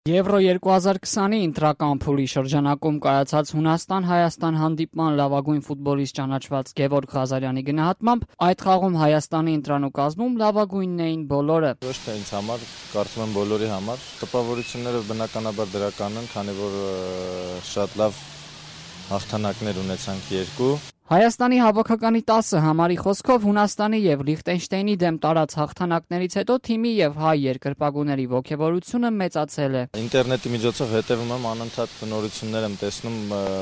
Եվրո 2020-ի ընտրական փուլի շրջանակում կայացած Հունաստան-Հայաստան հանդիպման լավագույն ֆուտբոլիստ ճանաչված Գևորգ Ղազարյանի գնահատմամբ այդ խաղում Հայաստանի ընտրանու կազմում լավագույնն էին բոլորը։ Ոչ թե ինձ համար, կարծում եմ բոլորի համար, տպավորությունները բնականաբար դրական են, քանի որ շատ լավ հաղթանակներ ունեցանք երկու։ Հայաստանի հավաքականի 10 համարի խոսքով Հունաստանի եւ Լիխտենշտեյնի դեմ տարած հաղթանակներից հետո թիմի եւ հայ երկրպագուների ոգևորությունը մեծացել է։ Ինտերնետի միջոցով հետևում եմ, անընդհատ նորություններ եմ տեսնում,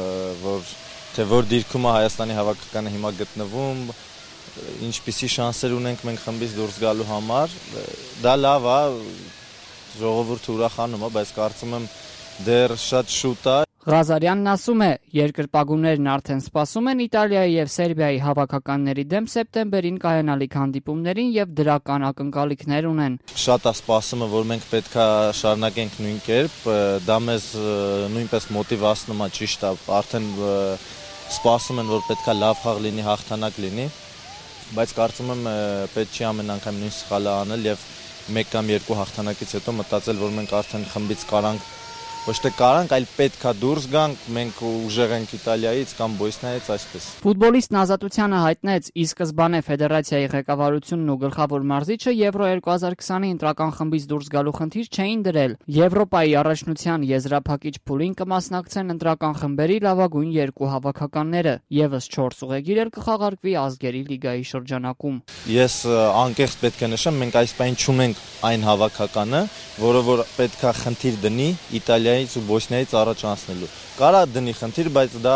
որ դիրքում է Հայաստանի հավաքականը հիմա գտնվում, ինչպիսի շանսեր ունենք մենք խմբից դուրս գալու համար։ Դա լավ է, ժողովուրդը ուրախանում է, բայց կարծում եմ դեռ շատ շուտ է։ Ղազարյանն ասում է, երկրպագուներն արդեն սպասում են Իտալիայի եւ Սերբիայի հավաքականների դեմ սեպտեմբերին կայանալիք հանդիպումներին եւ դրական ակնկալիքներ ունեն։ Շատ է սպասումը, որ մենք պետք է շարունակենք նույն կերպ, դա մեզ նույնպես մոտիվացնում է, ճիշտ է, արդեն սպասում են, որ պետք է լավ խաղ լինի, հաղթանակ լինի, բայց կարծում եմ պետք չի ամեն անգամ նույն սխալը անել եւ մեկ կամ երկու հաղթանակից հետո մտածել, որ մենք արդեն խմբից կարանք ոչ թե կարանք, այլ պետք է դուրս գանք, մենք ուժեղ ենք Իտալիայից կամ Բոսնիայից, այսպես։ Ֆուտբոլիստն Ազատությանը հայտնեց, ի սկզբանե ֆեդերացիայի ղեկավարությունն ու գլխավոր մարզիչը Եվրո 2020-ի ընտրական խմբից դուրս գալու խնդիր չէին դրել։ Եվրոպայի առաջնության եզրափակիչ փուլին կմասնակցեն ընտրական խմբերի լավագույն երկու հավաքականները, եւս 4 ուղեգիր էլ կխաղարկվի ազգերի լիգայի շրջանակում։ Ես անկեղծ պետք է նշեմ, մենք այս պայն չունենք այն հավաքականը, որը որ պետք է խնդիր դնի Իտալիայից ու Բոսնիայից առաջ անցնելու։ Կարա դնի խնդիր, բայց դա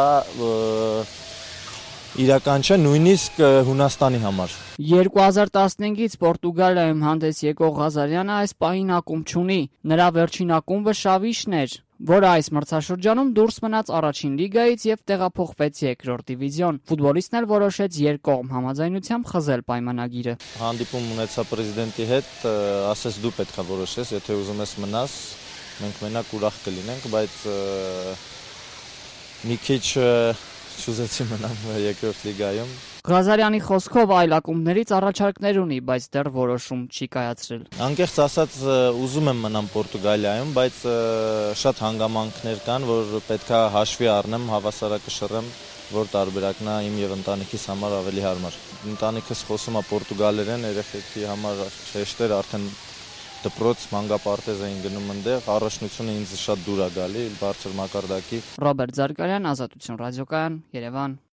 իրական չէ նույնիսկ Հունաստանի համար։ 2015-ից Պորտուգալիայում հանդես եկող Ղազարյանը այս պահին ակումբ չունի։ Նրա վերջին ակումբը Շավիշն էր, որը այս մրցաշրջանում դուրս մնաց առաջին լիգայից եւ տեղափոխվեց երկրորդ դիվիզիոն։ Ֆուտբոլիստն էլ որոշեց երկկողմ համաձայնությամբ խզել պայմանագիրը։ Հանդիպում ունեցա պրեզիդենտի հետ, ասես դու պետք է որոշես, եթե ուզում ես մնաս, մենք մենակ ուրախ կլինենք, բայց մի քիչ չուզեցի մնամ երկրորդ լիգայում։ Ղազարյանի խոսքով այլ ակումբներից առաջարկներ ունի, բայց դեռ որոշում չի կայացրել։ Անկեղծ ասած ուզում եմ մնամ Պորտուգալիայում, բայց շատ հանգամանքներ կան, որ պետք է հաշվի առնեմ, հավասարակշռեմ, որ տարբերակն է իմ եւ ընտանիքիս համար ավելի հարմար։ Ընտանիքս խոսում է պորտուգալերեն, երեխեքի համար հեշտ էր, արդեն դպրոց մանկապարտեզ էին գնում այնտեղ, առաջնությունը ինձ շատ դուր է գալի, բարձր մակարդակի։ Ռոբերտ Զարգարյան, Ազատություն ռադիոկայան, Երևան։